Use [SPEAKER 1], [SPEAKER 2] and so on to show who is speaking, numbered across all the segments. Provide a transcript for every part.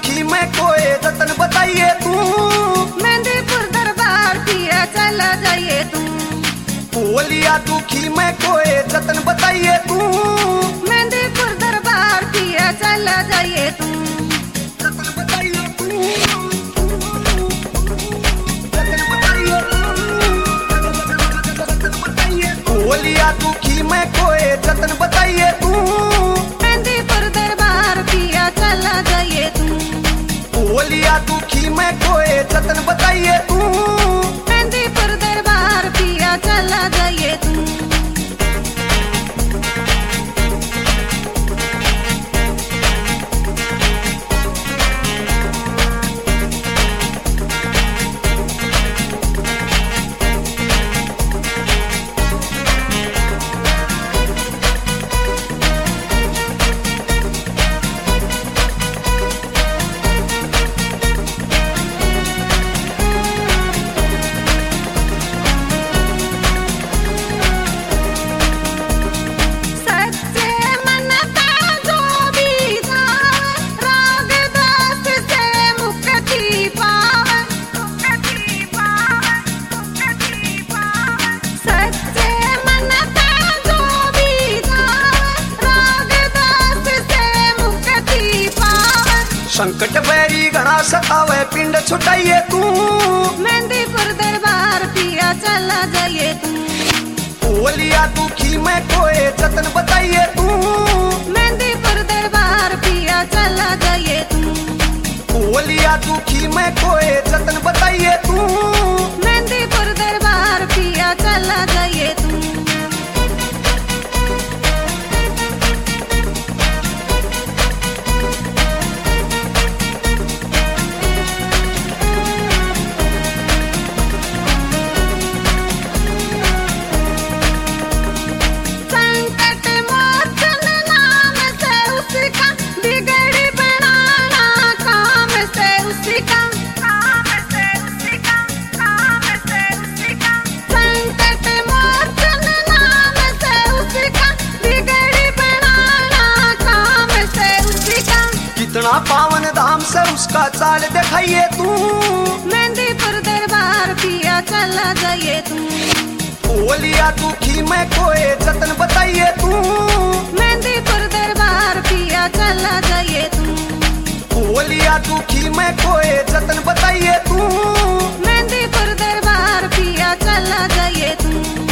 [SPEAKER 1] दुखी मैं कोई जतन बताइए तू।
[SPEAKER 2] मेहंदीपुर दरबार पिया चला जाइए तू।
[SPEAKER 1] बोलिया दुखी मैं कोई जतन बताइए तू।
[SPEAKER 2] मेहंदीपुर दरबार पिया चला जाइए तू।
[SPEAKER 1] जतन बताइए तू। जतन बताइए तू। बोलिया दुखी मैं कोई जतन बताइए तू।
[SPEAKER 2] मेहंदीपुर दरबार पिया चला जाइए तू।
[SPEAKER 1] बोलिया दुखी मैं कोई जतन बताइए तू।
[SPEAKER 2] मेहंदीपुर दरबार पिया चला जाइए तू।
[SPEAKER 1] संकट बैरी घना सतावे पिंड छुटाइए तू।
[SPEAKER 2] मेहंदीपुर दरबार पिया चला जाइए तू।
[SPEAKER 1] बोलिया दुखी मैं कोई जतन बताइए तू।
[SPEAKER 2] मेहंदीपुर दरबार पिया चला जाइए तू।
[SPEAKER 1] बोलिया दुखी मैं कोई जतन बताइए तू।
[SPEAKER 2] मेहंदीपुर दरबार पिया चला जाइए तू।
[SPEAKER 1] कितना पावन धाम से उसका चाल दिखाइए तू।
[SPEAKER 2] मेहंदीपुर दरबार पिया चला जाइए तू।
[SPEAKER 1] बोलिया दुखी मैं कोई जतन बताइए तू।
[SPEAKER 2] मेहंदीपुर दरबार पिया चला जाइए तू।
[SPEAKER 1] बोलिया दुखी मैं कोई जतन बताइए तू।
[SPEAKER 2] मेहंदीपुर दरबार पिया चला जाइए तू।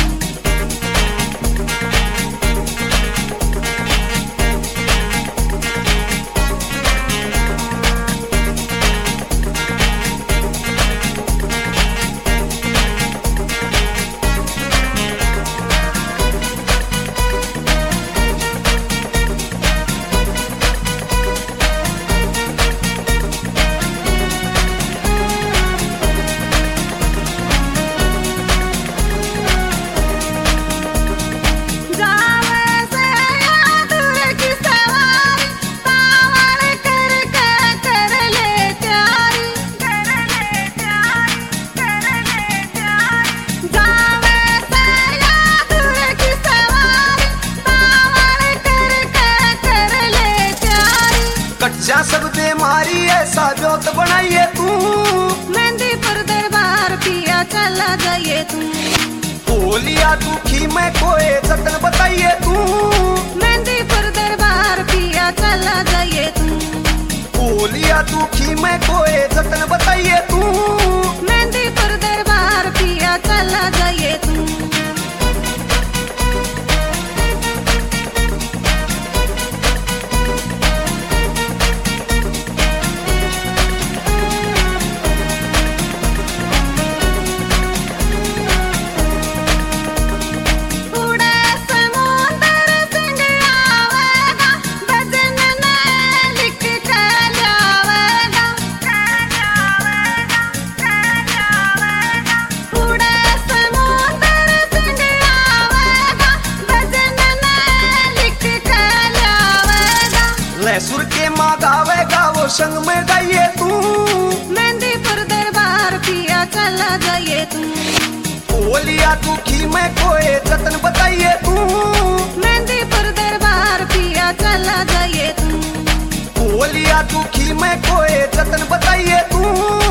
[SPEAKER 1] जा सब दे मारी ऐसा जोत बनाइए तू।
[SPEAKER 2] मेहंदीपुर दरबार पिया चला जाइए तू।
[SPEAKER 1] बोलिया दुखी मैं कोई जतन बताइए तू।
[SPEAKER 2] मेहंदीपुर दरबार पिया चला जाइए तू।
[SPEAKER 1] बोलिया दुखी मैं कोई जतन बताइए तू।
[SPEAKER 2] मेहंदीपुर दरबार पिया चला जाइए तू।
[SPEAKER 1] सुर के माँ गावेगा वो संग में गाइए तू।
[SPEAKER 2] मेहंदीपुर दरबार पिया चला जाइए तू।
[SPEAKER 1] बोलिया दुखी मैं कोई जतन बताइए तू।
[SPEAKER 2] मेहंदीपुर दरबार पिया चला जाइए तू।
[SPEAKER 1] बोलिया दुखी मैं कोई रतन बताइए तू।